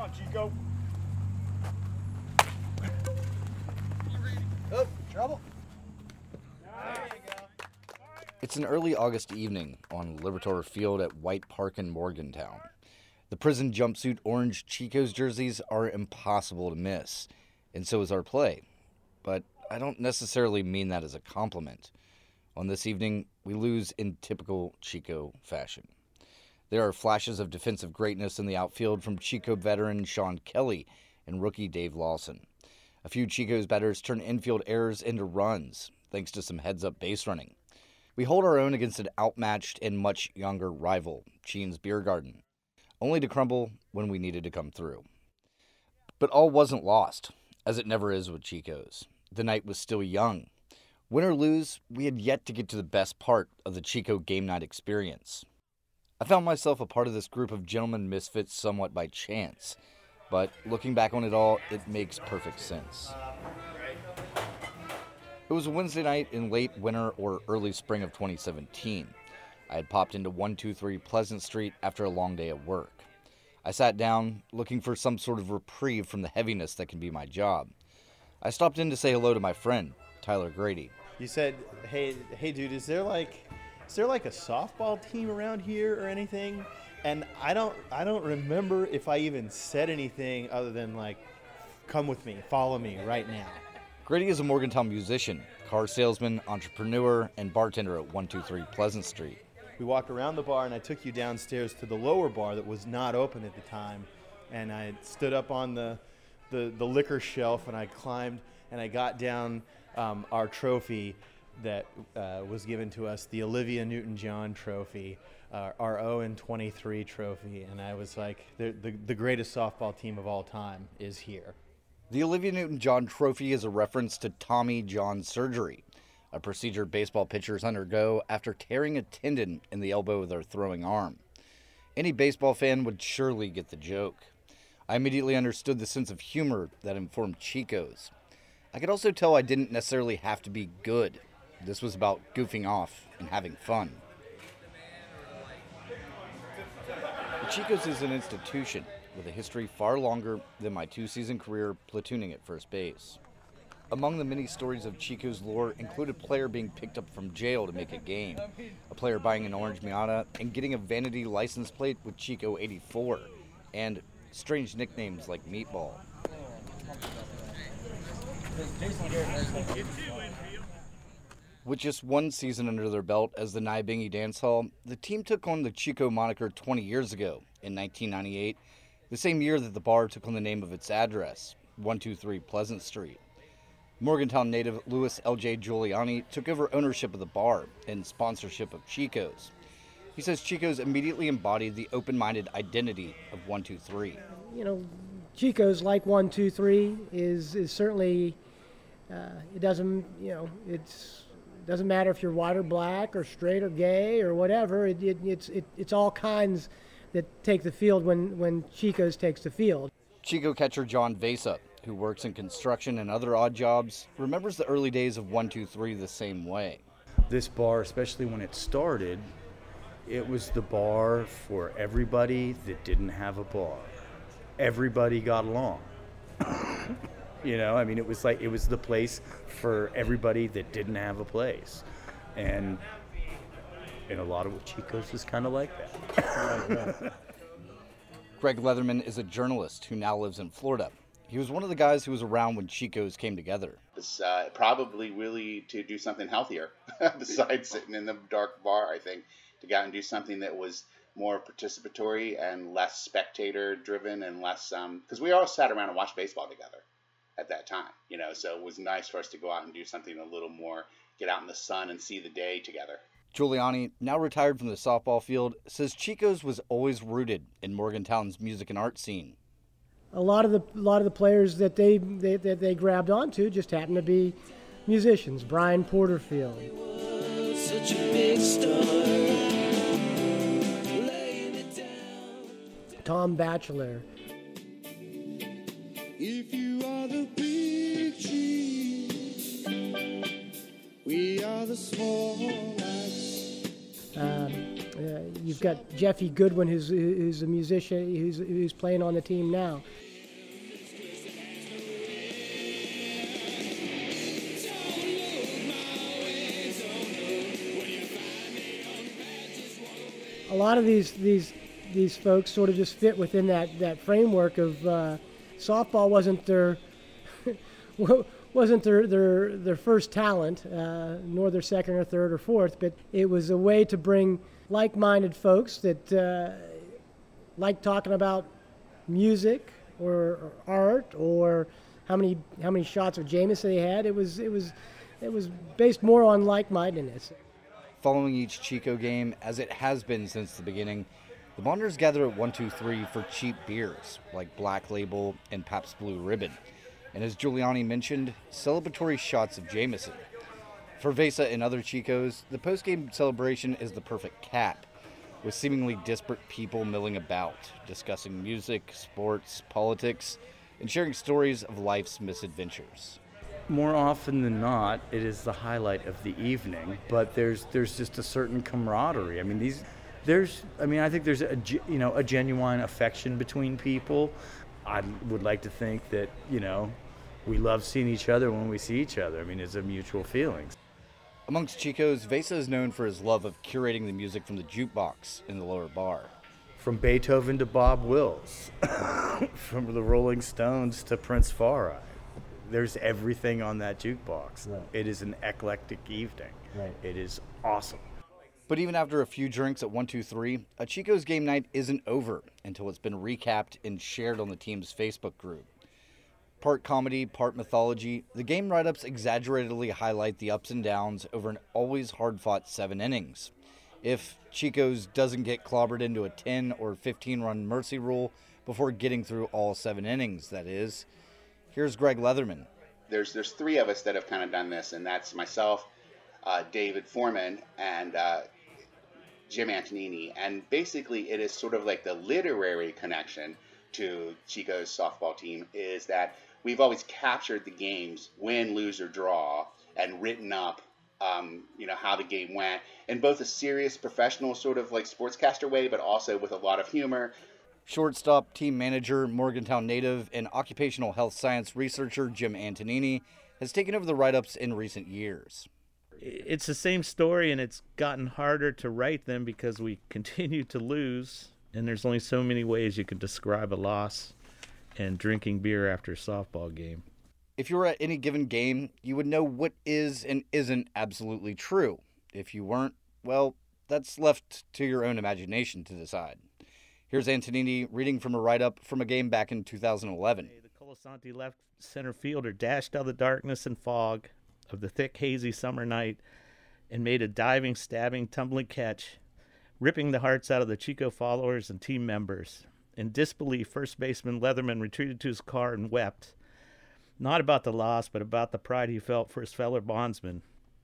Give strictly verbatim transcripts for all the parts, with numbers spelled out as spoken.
on, Chico. Oh, trouble. There you go. It's an early August evening on Libertor Field at White Park in Morgantown. The prison jumpsuit orange Chico's jerseys are impossible to miss, and so is our play. But I don't necessarily mean that as a compliment. On this evening, we lose in typical Chico fashion. There are flashes of defensive greatness in the outfield from Chico veteran Sean Kelly and rookie Dave Lawson. A few Chico's batters turn infield errors into runs, thanks to some heads-up base running. We hold our own against an outmatched and much younger rival, Sheen's Beer Garden, only to crumble when we needed to come through. But all wasn't lost, as it never is with Chico's. The night was still young. Win or lose, we had yet to get to the best part of the Chico game night experience. I found myself a part of this group of gentlemen misfits somewhat by chance, but looking back on it all, it makes perfect sense. It was a Wednesday night in late winter or early spring of twenty seventeen. I had popped into one two three Pleasant Street after a long day at work. I sat down, looking for some sort of reprieve from the heaviness that can be my job. I stopped in to say hello to my friend, Tyler Grady. You said, hey, hey, dude, is there like, is there like a softball team around here or anything? And I don't, I don't remember if I even said anything other than like, come with me, follow me right now. Grady is a Morgantown musician, car salesman, entrepreneur, and bartender at one two three Pleasant Street. We walked around the bar and I took you downstairs to the lower bar that was not open at the time. And I stood up on the, the, the liquor shelf and I climbed and I got down um, our trophy that uh, was given to us, the Olivia Newton-John trophy, uh, our oh and twenty-three trophy. And I was like, the, the, the greatest softball team of all time is here. The Olivia Newton-John trophy is a reference to Tommy John surgery, a procedure baseball pitchers undergo after tearing a tendon in the elbow of their throwing arm. Any baseball fan would surely get the joke. I immediately understood the sense of humor that informed Chico's. I could also tell I didn't necessarily have to be good. This was about goofing off and having fun. The Chico's is an institution with a history far longer than my two-season career platooning at first base. Among the many stories of Chico's lore include a player being picked up from jail to make a game, a player buying an orange Miata and getting a vanity license plate with Chico eighty-four, and strange nicknames like Meatball. With just one season under their belt as the Nyabingi Dance Hall, the team took on the Chico moniker twenty years ago, in nineteen ninety-eight, the same year that the bar took on the name of its address, one two three Pleasant Street. Morgantown native Louis L J Giuliani took over ownership of the bar and sponsorship of Chico's. He says Chico's immediately embodied the open-minded identity of one two three. You know, Chico's, like one two three, is is certainly, uh, it doesn't, you know, it's it doesn't matter if you're white or black or straight or gay or whatever. It, it, it's it, it's all kinds that take the field when, when Chico's takes the field. Chico catcher John Vesa, who works in construction and other odd jobs, remembers the early days of one two three the same way. This bar, especially when it started, it was the bar for everybody that didn't have a bar. Everybody got along. You know, I mean, it was like, it was the place for everybody that didn't have a place. And, and a lot of Chico's was kind of like that. Greg Leatherman is a journalist who now lives in Florida. He was one of the guys who was around when Chico's came together. It's uh, probably really to do something healthier besides sitting in the dark bar, I think, to go out and do something that was more participatory and less spectator driven and less, um, because we all sat around and watched baseball together at that time, you know, so it was nice for us to go out and do something a little more, get out in the sun and see the day together. Giuliani, now retired from the softball field, says Chico's was always rooted in Morgantown's music and art scene. A lot of the a lot of the players that they, they that they grabbed onto just happened to be musicians. Brian Porterfield, such a big star. Tom Batchelor. If you are the big tree, we are the small lights. Um, Uh, you've got Jeffy Goodwin, who's, who's a musician, who's, who's playing on the team now. A lot of these these these folks sort of just fit within that, that framework of uh, softball wasn't their wasn't their their, their first talent, uh, nor their second or third or fourth, but it was a way to bring like-minded folks that uh, like talking about music or, or art or how many how many shots of Jameson they had. It was it was it was based more on like-mindedness. Following each Chico game, as it has been since the beginning, the Monsters gather at one two three for cheap beers like Black Label and Pabst Blue Ribbon, and as Giuliani mentioned, celebratory shots of Jameson. For Vesa and other Chicos, the post-game celebration is the perfect cap, with seemingly disparate people milling about, discussing music, sports, politics, and sharing stories of life's misadventures. More often than not, it is the highlight of the evening, but there's there's just a certain camaraderie. I mean, these there's I mean, I think there's a you know, a genuine affection between people. I would like to think that, you know, we love seeing each other when we see each other. I mean, it's a mutual feeling. Amongst Chicos, Vesa is known for his love of curating the music from the jukebox in the lower bar. From Beethoven to Bob Wills, from the Rolling Stones to Prince Far. There's everything on that jukebox. Right. It is an eclectic evening. Right. It is awesome. But even after a few drinks at one two three, a Chico's game night isn't over until it's been recapped and shared on the team's Facebook group. Part comedy, part mythology, the game write-ups exaggeratedly highlight the ups and downs over an always hard-fought seven innings. If Chico's doesn't get clobbered into a ten or fifteen run mercy rule before getting through all seven innings, that is. Here's Greg Leatherman. There's there's three of us that have kind of done this, and that's myself, uh, David Foreman, and uh, Jim Antonini. And basically, it is sort of like the literary connection to Chico's softball team is that we've always captured the games, win, lose, or draw, and written up, um, you know, how the game went in both a serious, professional sort of like sportscaster way, but also with a lot of humor. Shortstop, team manager, Morgantown native, and occupational health science researcher Jim Antonini has taken over the write-ups in recent years. It's the same story, and it's gotten harder to write them because we continue to lose, and there's only so many ways you can describe a loss and drinking beer after a softball game. If you were at any given game, you would know what is and isn't absolutely true. If you weren't, well, that's left to your own imagination to decide. Here's Antonini reading from a write-up from a game back in two thousand eleven. The Colasanti left center fielder dashed out of the darkness and fog of the thick, hazy summer night and made a diving, stabbing, tumbling catch, ripping the hearts out of the Chico followers and team members. In disbelief, first baseman Leatherman retreated to his car and wept, not about the loss, but about the pride he felt for his fellow bondsmen.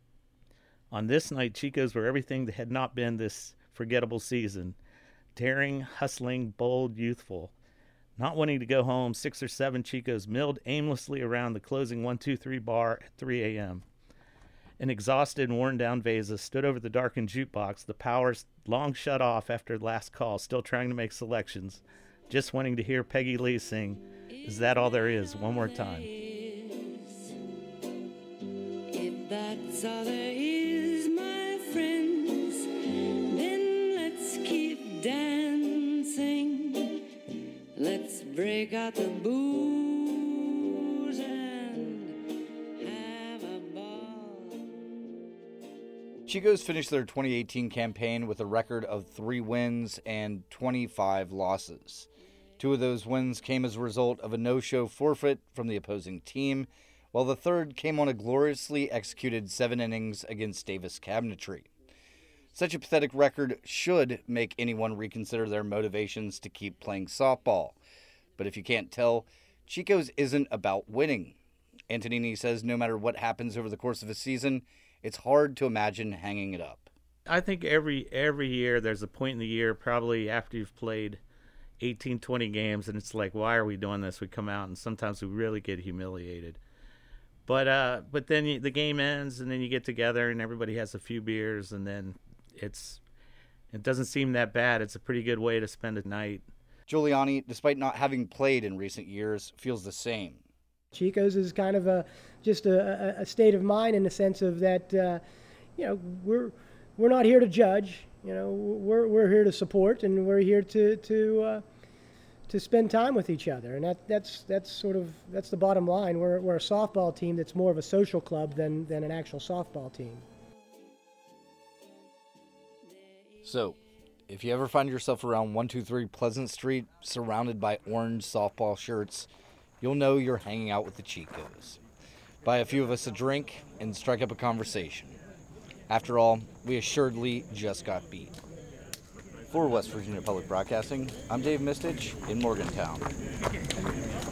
On this night, Chicos were everything that had not been this forgettable season. Daring, hustling, bold, youthful. Not wanting to go home, six or seven Chicos milled aimlessly around the closing one two three bar at three a.m. An exhausted and worn-down Vesa stood over the darkened jukebox, the powers long shut off after last call, still trying to make selections, just wanting to hear Peggy Lee sing, "Is That All There Is?" one more time. If that's all there is, my friends, then let's keep dancing. Let's break out the booze and have a ball. Chicos finished their twenty eighteen campaign with a record of three wins and twenty-five losses. Two of those wins came as a result of a no-show forfeit from the opposing team, while the third came on a gloriously executed seven innings against Davis Cabinetry. Such a pathetic record should make anyone reconsider their motivations to keep playing softball. But if you can't tell, Chico's isn't about winning. Antonini says no matter what happens over the course of a season, it's hard to imagine hanging it up. I think every every year there's a point in the year, probably after you've played eighteen, twenty games, and it's like, why are we doing this? We come out, and sometimes we really get humiliated. But uh, but then you, the game ends, and then you get together, and everybody has a few beers, and then it's It doesn't seem that bad. It's a pretty good way to spend a night. Giuliani, despite not having played in recent years, feels the same. Chico's is kind of a just a, a state of mind in the sense of that, uh, you know, we're we're not here to judge. You know, we're we're here to support, and we're here to to uh, to spend time with each other, and that that's that's sort of that's the bottom line. We're we're a softball team that's more of a social club than than an actual softball team. So, if you ever find yourself around one two three Pleasant Street surrounded by orange softball shirts, you'll know you're hanging out with the Chicos. Buy a few of us a drink and strike up a conversation. After all, we assuredly just got beat. For West Virginia Public Broadcasting, I'm Dave Mistich in Morgantown.